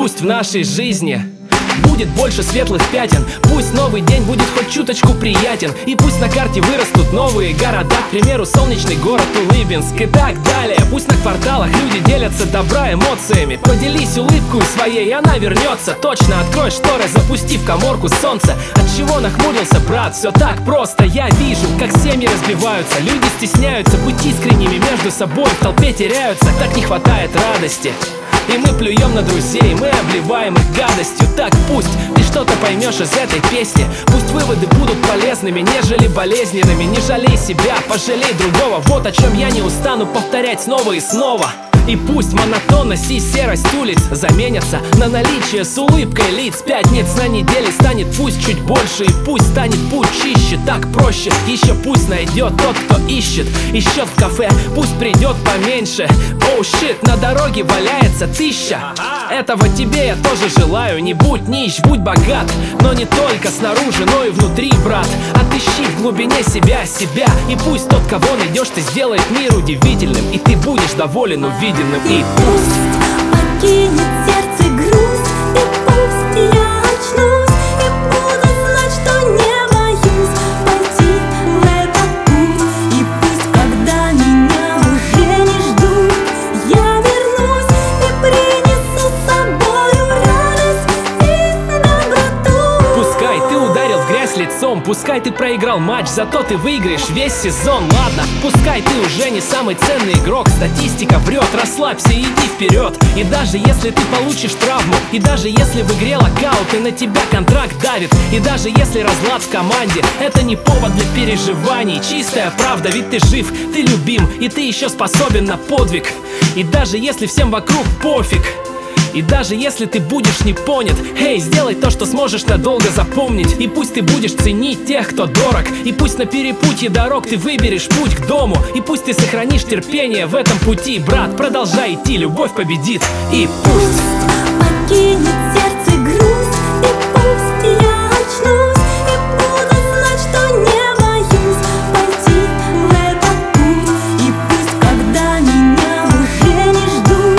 пусть в нашей жизни будет больше светлых пятен. Пусть новый день будет хоть чуточку приятен. И пусть на карте вырастут новые города, к примеру, солнечный город Улыбинск и так далее. Пусть на кварталах люди делятся добра эмоциями. Поделись улыбкой своей, и она вернется. Точно открой шторы, запустив каморку солнца. От чего нахмурился, брат? Все так просто. Я вижу, как семьи разбиваются. Люди стесняются быть искренними между собой, в толпе теряются. Так не хватает радости. И мы плюем на друзей, мы обливаем их гадостью. Так пусть ты что-то поймешь из этой песни. Пусть выводы будут полезными, нежели болезненными. Не жалей себя, пожалей другого. Вот о чем я не устану повторять снова и снова. И пусть монотонность и серость улиц заменятся на наличие с улыбкой лиц. Пятниц на неделе станет пусть чуть больше, и пусть станет путь чище. Так проще, еще пусть найдет тот, кто ищет. И счет в кафе пусть придет поменьше. Оу, щит, на дороге валяется 1000. Этого тебе я тоже желаю. Не будь нищ, будь богат, но не только снаружи, но и внутри, брат. Отыщи в глубине себя. И пусть тот, кого найдешь, ты сделает мир удивительным. И ты будешь доволен увиденным. И пусть покинет сердце грусть, и пусть я очнусь, и буду знать, что не боюсь пойти в этот путь. И пусть, когда меня уже не ждут, я вернусь и принесу с собою радость и доброту. Пускай ты ударил в грязь лицом, пускай ты проиграл матч, зато ты выиграешь весь сезон. Ладно, пускай ты уже не самый ценный игрок, статистика врет, расслабься и иди вперед. И даже если ты получишь травму, и даже если в игре локаут и на тебя контракт давит, и даже если разлад в команде, это не повод для переживаний. Чистая правда, ведь ты жив, ты любим, и ты еще способен на подвиг. И даже если всем вокруг пофиг, и даже если ты будешь не понят, эй, сделай то, что сможешь надолго запомнить. И пусть ты будешь ценить тех, кто дорог, и пусть на перепутье дорог ты выберешь путь к дому, и пусть ты сохранишь терпение в этом пути, брат, продолжай идти, любовь победит. И пусть покинет сердце грусть, и пусть я очнусь, и буду знать, что не боюсь пойти в этот путь. И пусть, когда меня уже не ждут,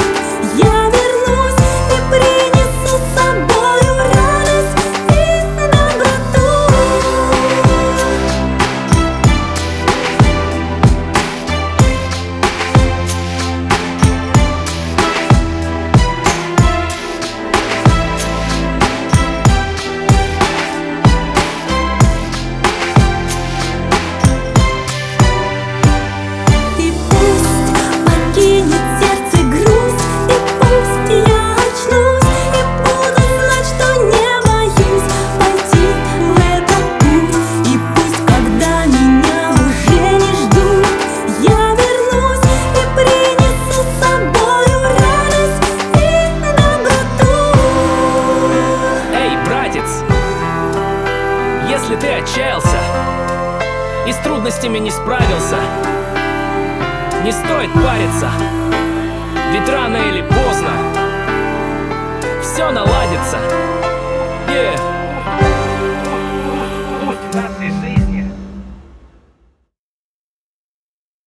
я вернусь и принесу с собою радость и доброту. И пусть покинет сердце грусть, и пусть я очнусь, и буду знать, что не боюсь пойти в этот путь. И пусть, когда меня уже не ждут, я вернусь и принесу с собою радость и доброту. эй, братец, если ты отчаялся и с трудностями не справился, не стоит париться, ведь рано или поздно все наладится. Yeah.